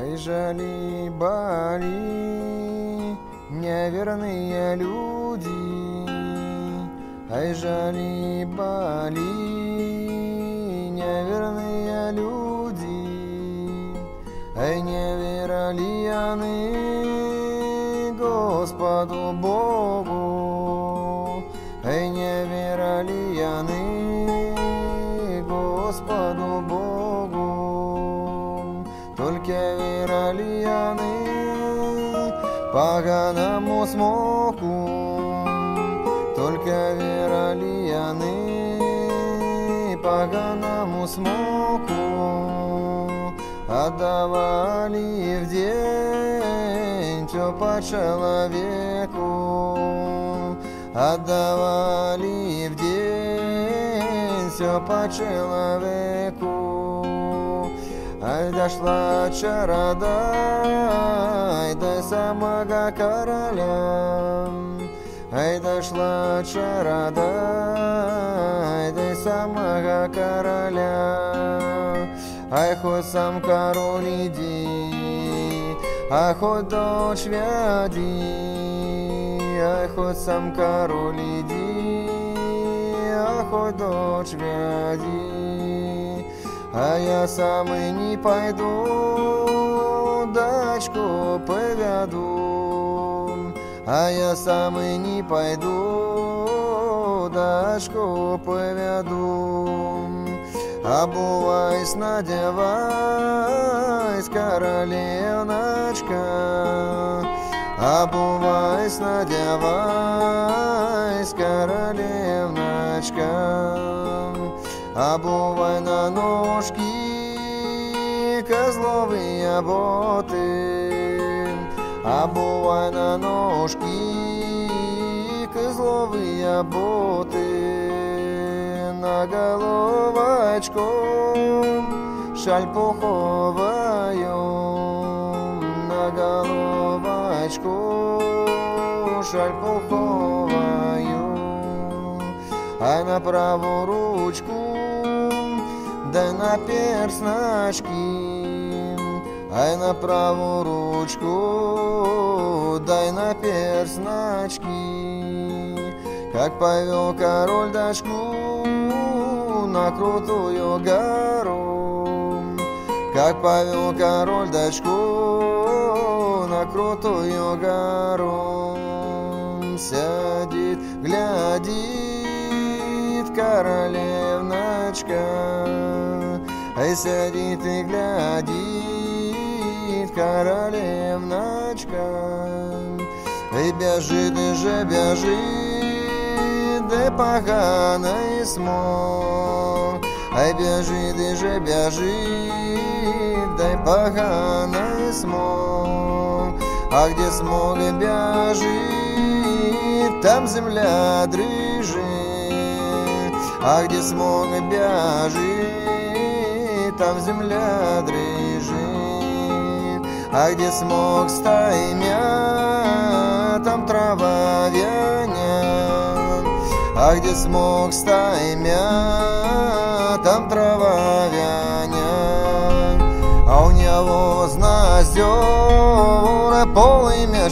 Ай, жали, боли, неверные люди. Ай, жали, боли, неверные люди. Ай, не верили они Господу Богу. Ай, не верили они Господу Богу. Только верили они поганому смоку. Только верили они поганому смоку. Отдавали в день все по человеку. Отдавали в день все по человеку. Ай, дошла чародай до самого короля. Ай, дошла чародай до самого короля. Ай, хоть сам король иди, а хоть дочь веди. Ай, хоть сам король иди, а хоть дочь веди. А я сам и не пойду, дочку поведу. А я сам и не пойду, дочку поведу. Обувайся, надевайся, королевночка. Обувайся, надевайся, королевночка. Обувай на ножки козловые боты. Обувай на ножки козловые боты. На головочку шаль пуховую. На головочку шаль пуховую. А на правую ручку да на перстночки. Ай, на правую ручку дай на перстночки. Как повел король дочку на крутую гору. Как повел король дочку на крутую гору. Сядет, глядит королевночка. Ай, сядет и глядит королевночка. Ай, бежит и же бежит, да поганый смог. Ай, бежит и же бежит, да поганый смог. А где смог бежит, там земля дрыжит. А где смог бежит, там земля дрыжит. А где смог стаймя, там трава вянет. А где смог стаймя, там трава вянет. А у него с наздёра полымя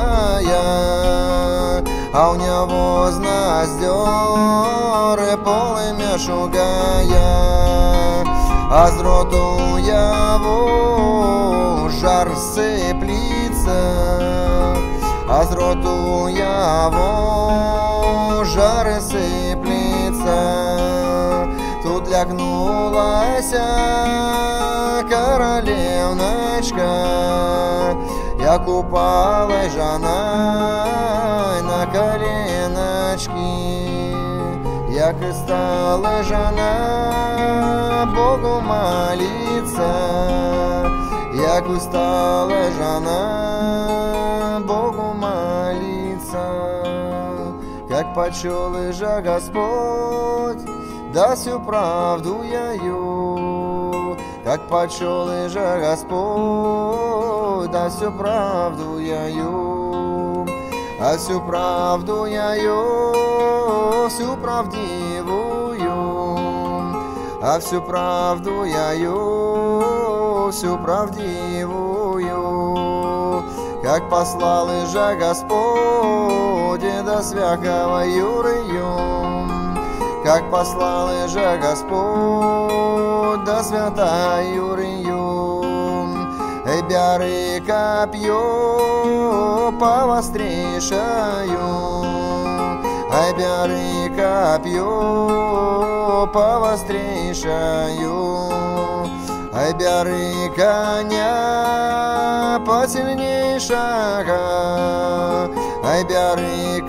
шугая. А у него с наздёра полымя шугая. А с роту его жар сыплется. А с роту его жар сыплется. Тут лягнулась королевночка. Я купалась жена на коленочки. Як и стала жена Богу молиться. Як устала жена Богу молиться. Как почел и же Господь, да всю правду яю. Как почел и же Господь, да всю правду яю. А всю правду яю, всю правдивую. А всю правду яю, всю правдивую. верую, как послал же Господь до святого Юрию, как послал же Господь до святого Юрию. Бяры копье повострейшаю, бяры копье повострейшаю, бяры коня посильнейшего, бяры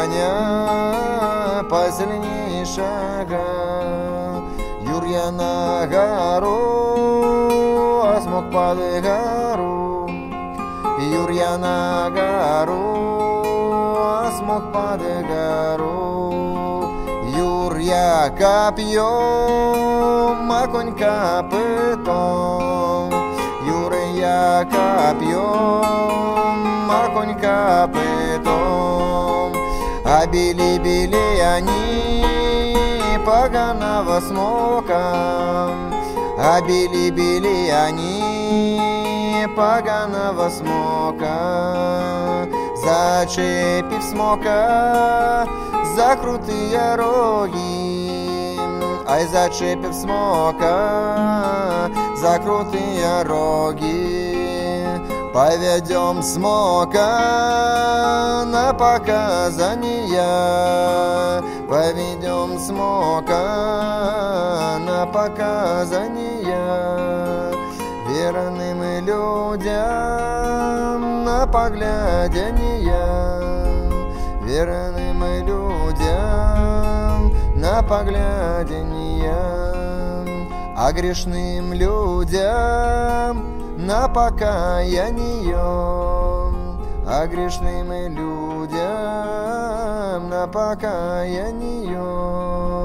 коня посильнейшего. Юрья на гору, а смог под гору, Юрья на гору, а смог под гору. Юрья копьем, а конь копытом, Юрья копьем, а конь копытом. А били они поганого смока, а били они поганого смока. Зачепив смока за крутые роги, ай, зачепив смока за крутые роги. Поведем смока на показания, поведем смока на показания. Верным людям на поглядения, верным людям на поглядения, а грешным людям на покаяние, а грешным людям на покаяние.